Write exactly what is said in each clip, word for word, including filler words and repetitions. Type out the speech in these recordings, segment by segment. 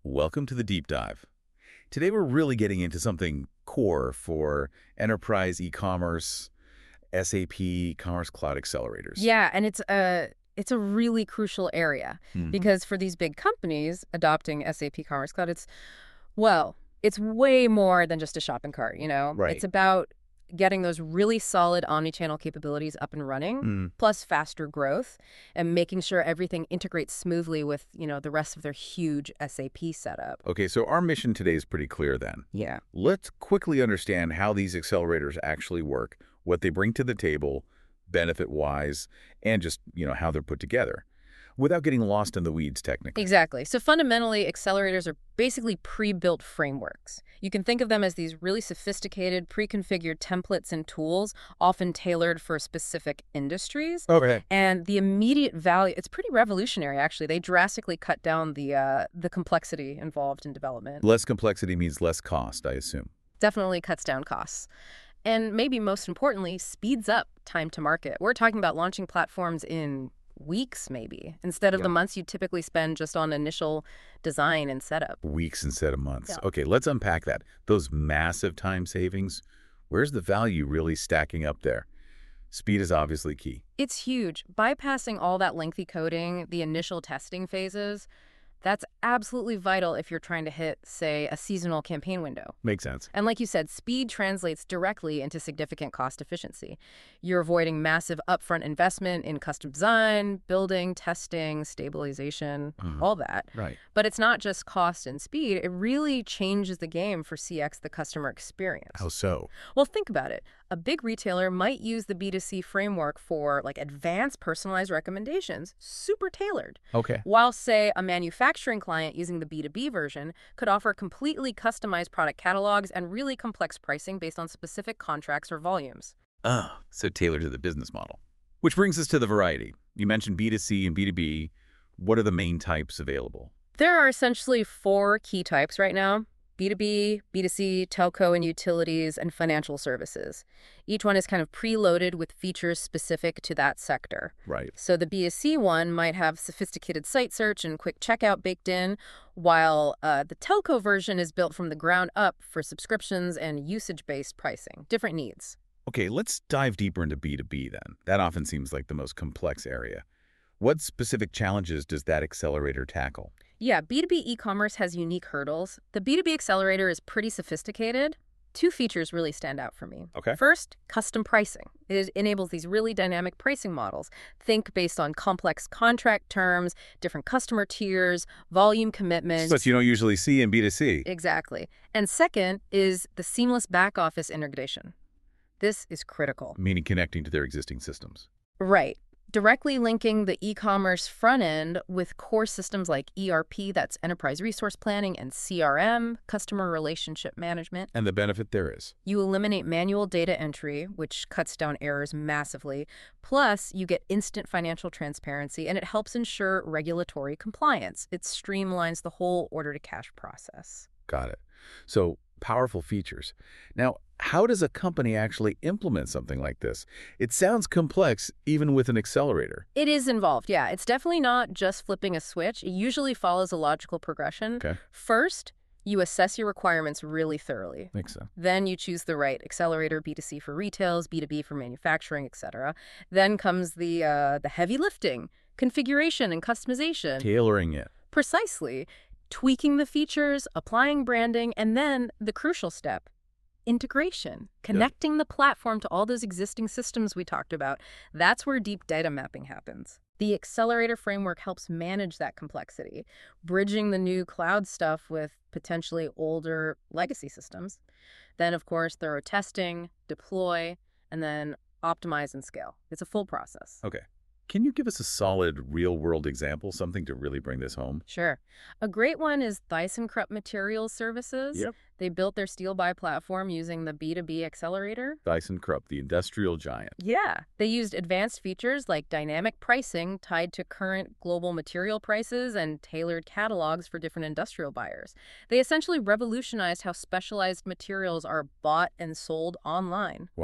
Welcome to the deep dive. Today we're really getting into something core for enterprise e-commerce, S A P, Commerce Cloud accelerators. Yeah, and it's a it's a really crucial area Hmm. because for these big companies adopting S A P Commerce Cloud, it's well, it's way more than just a shopping cart, you know? Right. It's about getting those really solid omnichannel capabilities up and running, Hmm. plus faster growth, and making sure everything integrates smoothly with, you know, the rest of their huge S A P setup. Okay, so our mission today is pretty clear then. Yeah. Let's quickly understand how these accelerators actually work, what they bring to the table, benefit-wise, and just, you know, how they're put together, without getting lost in the weeds technically. Exactly. So fundamentally, accelerators are basically pre-built frameworks. You can think of them as these really sophisticated, pre-configured templates and tools, often tailored for specific industries. Okay. And the immediate value, it's pretty revolutionary, actually. They drastically cut down the uh, the complexity involved in development. Less complexity means less cost, I assume. Definitely cuts down costs. And maybe most importantly, speeds up time to market. We're talking about launching platforms in weeks, maybe, instead of Yeah. the months you typically spend just on initial design and setup. Weeks instead of months. Yeah. Okay, let's unpack that. Those massive time savings, where's the value really stacking up there? Speed is obviously key. It's huge. Bypassing all that lengthy coding, the initial testing phases, that's absolutely vital if you're trying to hit, say, a seasonal campaign window. Makes sense. And like you said, speed translates directly into significant cost efficiency. You're avoiding massive upfront investment in custom design, building, testing, stabilization, Mhm. all that. Right. But it's not just cost and speed. It really changes the game for C X, the customer experience. How so? Well, think about it. A big retailer might use the B two C framework for like advanced personalized recommendations, super tailored. Okay. While, say, a manufacturing client using the B two B version could offer completely customized product catalogs and really complex pricing based on specific contracts or volumes. Oh, so tailored to the business model. Which brings us to the variety. You mentioned B two C and B two B. What are the main types available? There are essentially four key types right now: B two B, B two C, telco and utilities, and financial services. Each one is kind of preloaded with features specific to that sector. Right. So the B two C one might have sophisticated site search and quick checkout baked in, while uh, the telco version is built from the ground up for subscriptions and usage-based pricing. Different needs. Okay, let's dive deeper into B two B then. That often seems like the most complex area. What specific challenges does that accelerator tackle? Yeah, B two B e-commerce has unique hurdles. The B two B accelerator is pretty sophisticated. Two features really stand out for me. Okay. First, custom pricing. It enables these really dynamic pricing models. Think based on complex contract terms, different customer tiers, volume commitments. Stuff you don't usually see in B two C. Exactly. And second is the seamless back office integration. This is critical. Meaning connecting to their existing systems. Right. Directly linking the e-commerce front end with core systems like E R P, that's enterprise resource planning, and C R M, customer relationship management. And the benefit there is. You eliminate manual data entry, which cuts down errors massively. Plus, you get instant financial transparency, and it helps ensure regulatory compliance. It streamlines the whole order-to-cash process. Got it. So, powerful features. Now, how does a company actually implement something like this? It sounds complex, even with an accelerator. It is involved, yeah. It's definitely not just flipping a switch. It usually follows a logical progression. Okay. First, you assess your requirements really thoroughly. Makes sense. Then you choose the right accelerator, B two C for retails, B two B for manufacturing, et cetera. Then comes the uh, the heavy lifting, configuration and customization. Tailoring it. Precisely. Tweaking the features, applying branding, and then the crucial step, integration. Connecting the platform to all those existing systems we talked about. That's where deep data mapping happens. The accelerator framework helps manage that complexity, bridging the new cloud stuff with potentially older legacy systems. Then, of course, there are testing, deploy, and then optimize and scale. It's a full process. Okay. Can you give us a solid real-world example, something to really bring this home? Sure. A great one is ThyssenKrupp Materials Services. Yep. They built their steel buy platform using the B two B accelerator. ThyssenKrupp, the industrial giant. Yeah. They used advanced features like dynamic pricing tied to current global material prices and tailored catalogs for different industrial buyers. They essentially revolutionized how specialized materials are bought and sold online. Wow.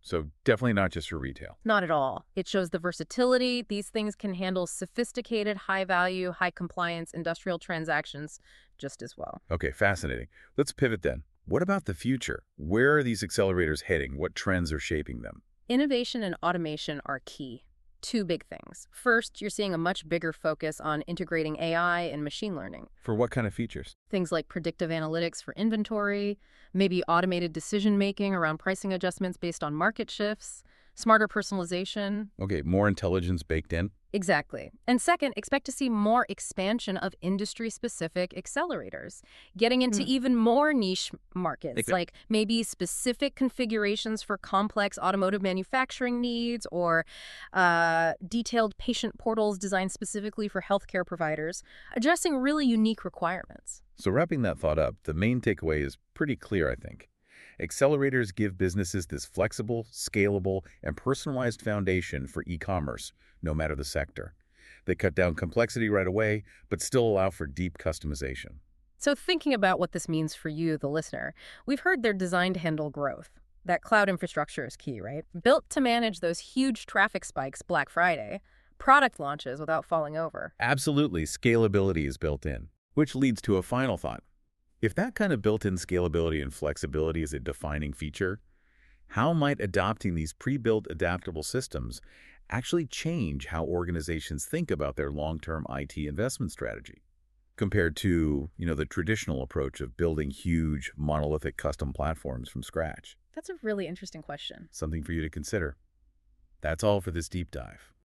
So definitely not just for retail. Not at all. It shows the versatility. These things can handle sophisticated, high-value, high-compliance industrial transactions just as well. Okay, fascinating. Let's pivot then. What about the future? Where are these accelerators heading? What trends are shaping them? Innovation and automation are key. Two big things. First, you're seeing a much bigger focus on integrating A I and machine learning. For what kind of features? Things like predictive analytics for inventory, maybe automated decision-making around pricing adjustments based on market shifts, smarter personalization. Okay, more intelligence baked in? Exactly. And second, expect to see more expansion of industry-specific accelerators, getting into Hmm. even more niche markets, Exa- like maybe specific configurations for complex automotive manufacturing needs or uh, detailed patient portals designed specifically for healthcare providers, addressing really unique requirements. So wrapping that thought up, the main takeaway is pretty clear, I think. Accelerators give businesses this flexible, scalable, and personalized foundation for e-commerce, no matter the sector. They cut down complexity right away, but still allow for deep customization. So thinking about what this means for you, the listener, we've heard they're designed to handle growth. That cloud infrastructure is key, right? Built to manage those huge traffic spikes Black Friday, product launches without falling over. Absolutely, scalability is built in. Which leads to a final thought. If that kind of built-in scalability and flexibility is a defining feature, how might adopting these pre-built adaptable systems actually change how organizations think about their long-term I T investment strategy compared to, you know, the traditional approach of building huge, monolithic custom platforms from scratch? That's a really interesting question. Something for you to consider. That's all for this deep dive.